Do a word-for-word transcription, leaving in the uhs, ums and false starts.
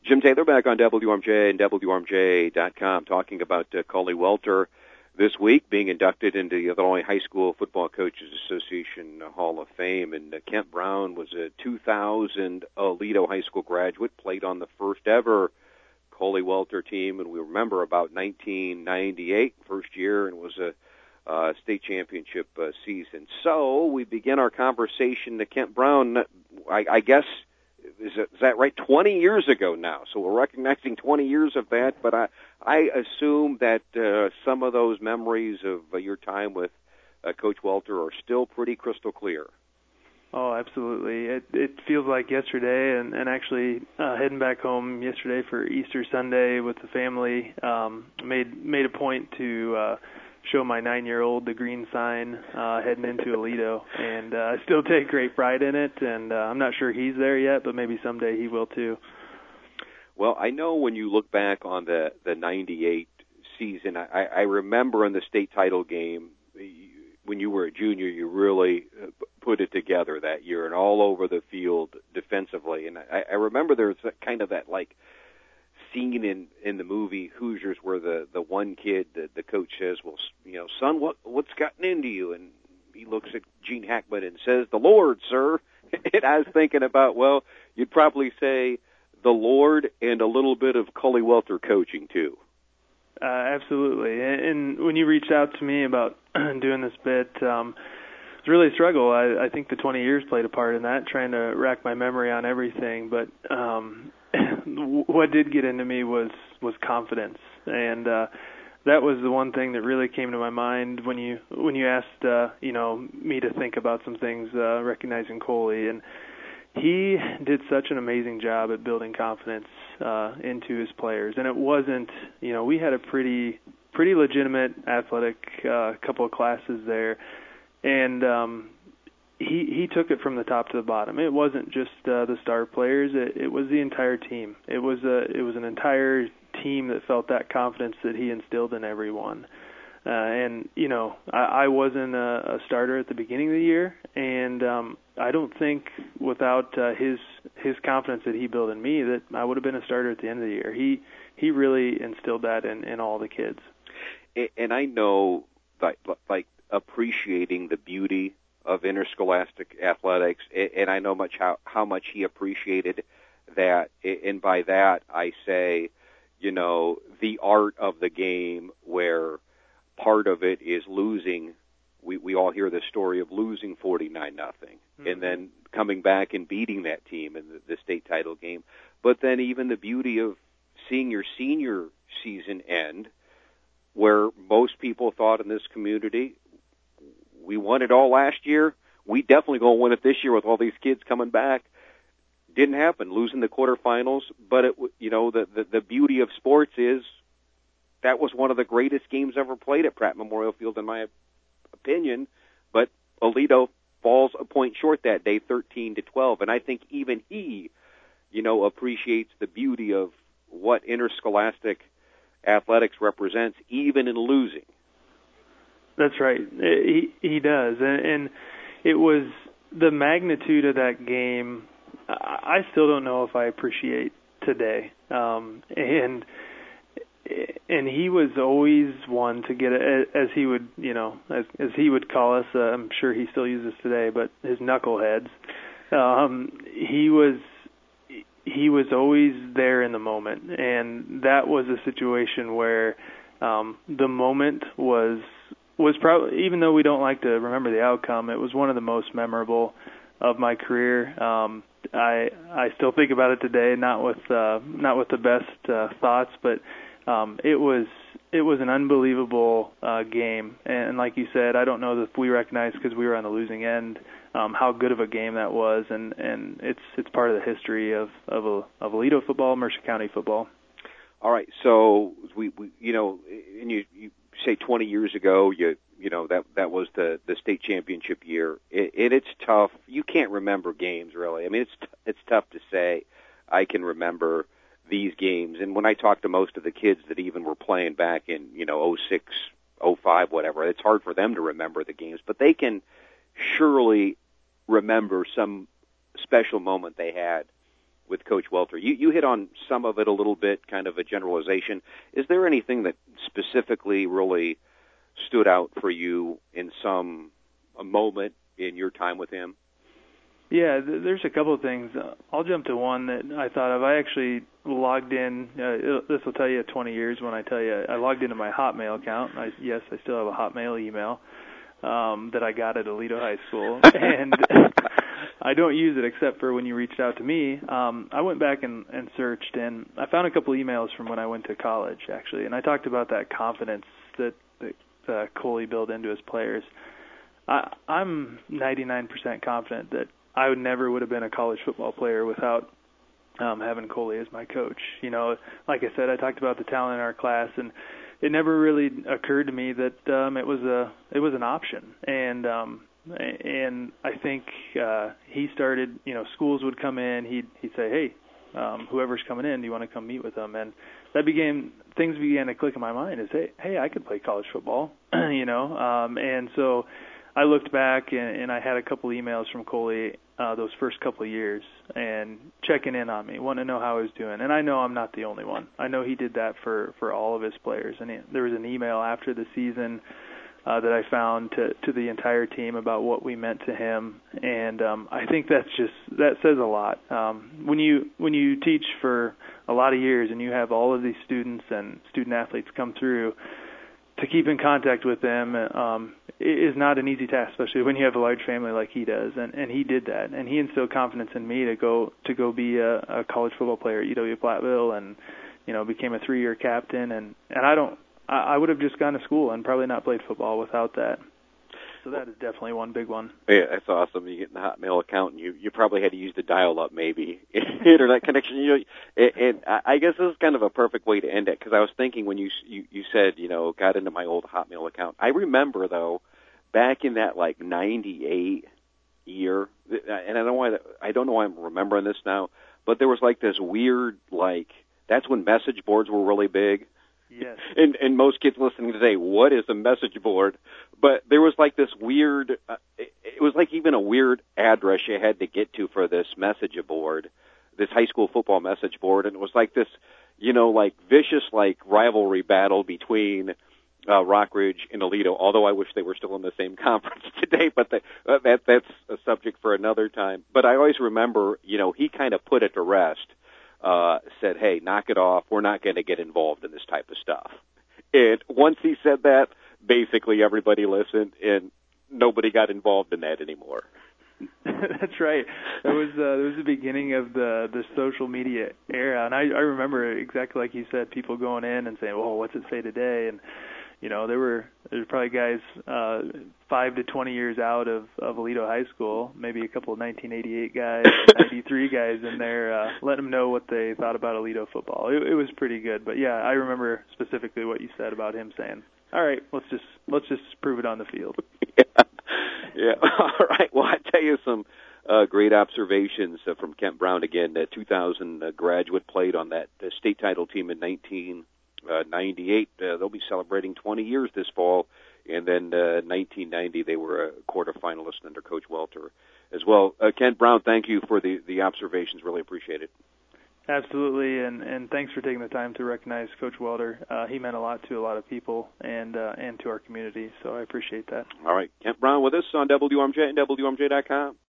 Jim Taylor back on W R M J and W R M J dot com talking about uh, Coley Welter this week being inducted into the Illinois High School Football Coaches Association Hall of Fame. And uh, Kent Brown was a two thousand Aledo High School graduate, played on the first ever Coley Welter team, and we remember about nineteen ninety-eight, first year, and was a uh, state championship uh, season. So we begin our conversation to Kent Brown, I, I guess, Is, it, is that right? twenty years ago now. So we're recognizing twenty years of that. But I, I assume that uh, some of those memories of uh, your time with uh, Coach Welter are still pretty crystal clear. Oh, absolutely. It, it feels like yesterday, and, and actually uh, heading back home yesterday for Easter Sunday with the family, um, made made a point to uh, show my nine-year-old the green sign uh, heading into Aledo, and uh, I still take great pride in it, and uh, I'm not sure he's there yet, but maybe someday he will too. Well, I know when you look back on the, the ninety-eight season, I, I remember in the state title game, when you were a junior, you really put it together that year and all over the field defensively. And I, I remember there was kind of that, like, scene in, in the movie Hoosiers where the, the one kid, the, the coach says, well, you know, son, what, what's gotten into you? And he looks at Gene Hackman and says, the Lord, sir. And I was thinking about, well, you'd probably say the Lord and a little bit of Coley Welter coaching, too. Uh, absolutely. And, and when you reached out to me about doing this bit, um, it was really a struggle. I, I think the twenty years played a part in that, trying to rack my memory on everything. But um, what did get into me was, was confidence. And uh, that was the one thing that really came to my mind when you when you asked uh, you know me to think about some things, uh, recognizing Coley. And he did such an amazing job at building confidence uh, into his players. And it wasn't, you know, we had a pretty pretty legitimate athletic uh, couple of classes there. And um, he he took it from the top to the bottom. It wasn't just uh, the star players. It, it was the entire team. It was a it was an entire team that felt that confidence that he instilled in everyone. Uh, and, you know, I, I wasn't a, a starter at the beginning of the year, and um, I don't think without uh, his his confidence that he built in me that I would have been a starter at the end of the year. He he really instilled that in, in all the kids. And I know, like, like appreciating the beauty of interscholastic athletics, and I know much how, how much he appreciated that, and by that I say, you know, the art of the game where part of it is losing. We we all hear the story of losing forty-nine nothing, mm-hmm. and then coming back and beating that team in the, the state title game. But then even the beauty of seeing your senior season end, where most people thought in this community, we won it all last year. We definitely going to win it this year with all these kids coming back. Didn't happen, losing the quarterfinals. But it, you know, the, the the beauty of sports is that was one of the greatest games ever played at Pratt Memorial Field, in my opinion. But Aledo falls a point short that day, thirteen to twelve. And I think even he, you know, appreciates the beauty of what interscholastic athletics represents, even in losing. That's right. He he does, and, and it was the magnitude of that game. I still don't know if I appreciate today, um, and and he was always one to get, as he would, you know, as as he would call us. Uh, I'm sure he still uses today, but his knuckleheads. Um, he was. He was always there in the moment, and that was a situation where um, the moment was was probably, even though we don't like to remember the outcome, it was one of the most memorable of my career. Um, I I still think about it today, not with uh, not with the best uh, thoughts, but um, it was it was an unbelievable uh, game, and like you said, I don't know if we recognize, because we were on the losing end, Um, how good of a game that was, and, and it's it's part of the history of of, a, of Aledo football, Mercer County football. All right, so we, we you know, and you, you say twenty years ago, you you know that that was the, the state championship year. It, it it's tough. You can't remember games really. I mean, it's it's tough to say I can remember these games. And when I talk to most of the kids that even were playing back in you know oh six, oh five, whatever, it's hard for them to remember the games, but they can surely remember some special moment they had with Coach Welter. You, you hit on some of it a little bit, kind of a generalization. Is there anything that specifically really stood out for you in some a moment in your time with him? Yeah, th- there's a couple of things. Uh, I'll jump to one that I thought of. I actually logged in. Uh, this will tell you twenty years when I tell you I logged into my Hotmail account. I, yes, I still have a Hotmail email um, that I got at Aledo High School, and I don't use it except for when you reached out to me. Um, I went back and, and searched, and I found a couple emails from when I went to college, actually, and I talked about that confidence that, that uh, Coley built into his players. I, I'm ninety-nine percent confident that I would never would have been a college football player without um, having Coley as my coach. You know, like I said, I talked about the talent in our class, and it never really occurred to me that um, it was a it was an option. And um, and I think uh, he started. You know, schools would come in. He'd he'd say, hey, um, whoever's coming in, do you want to come meet with them? And that began things began to click in my mind. Is hey, hey, I could play college football. you know, um, and so I looked back and, and I had a couple emails from Coley uh, those first couple of years and checking in on me, wanting to know how I was doing. And I know I'm not the only one. I know he did that for, for all of his players. And he, there was an email after the season uh, that I found to, to the entire team about what we meant to him. And um, I think that's just that says a lot. Um, when you when you teach for a lot of years and you have all of these students and student athletes come through, to keep in contact with them um, is not an easy task, especially when you have a large family like he does. And, and he did that, and he instilled confidence in me to go to go be a, a college football player at U W Platteville, and you know became a three-year captain. And, and I don't, I, I would have just gone to school and probably not played football without that. So that is definitely one big one. Yeah, that's awesome. You get in the Hotmail account, and you you probably had to use the dial-up, maybe internet connection. You know, and, and I guess this is kind of a perfect way to end it, because I was thinking when you, you you said you know got into my old Hotmail account. I remember though, back in that like ninety-eight year, and I don't know why I don't know why I'm remembering this now, but there was like this weird like that's when message boards were really big. Yes. And and most kids listening today, what is a message board? But there was like this weird, uh, it, it was like even a weird address you had to get to for this message board, this high school football message board, and it was like this, you know, like vicious like rivalry battle between uh, Rockridge and Aledo. Although I wish they were still in the same conference today, but the, uh, that that's a subject for another time. But I always remember, you know, he kind of put it to rest. Uh, said, hey, knock it off. We're not going to get involved in this type of stuff. And once he said that, basically everybody listened, and nobody got involved in that anymore. That's right. That was uh, that was the beginning of the the social media era, and I, I remember exactly like you said, people going in and saying, "Well, what's it say today?" And you know, there were there were probably guys uh, five to twenty years out of, of Aledo High School, maybe a couple of nineteen eighty-eight guys, ninety-three guys in there, uh, letting them know what they thought about Aledo football. It, it was pretty good, but yeah, I remember specifically what you said about him saying, "All right, let's just let's just prove it on the field." Yeah, yeah. All right. Well, I tell you some uh, great observations uh, from Kent Brown again. The two thousand uh, graduate played on that uh, state title team in nineteen ninety-eight. Uh, they'll be celebrating twenty years this fall, and then uh, nineteen ninety they were a quarterfinalist under Coach Welter as well. Uh, Kent Brown, thank you for the, the observations. Really appreciate it. Absolutely, and, and thanks for taking the time to recognize Coach Welter. Uh, he meant a lot to a lot of people and uh, and to our community, so I appreciate that. All right, Kent Brown with us on W R M J and W R M J dot com.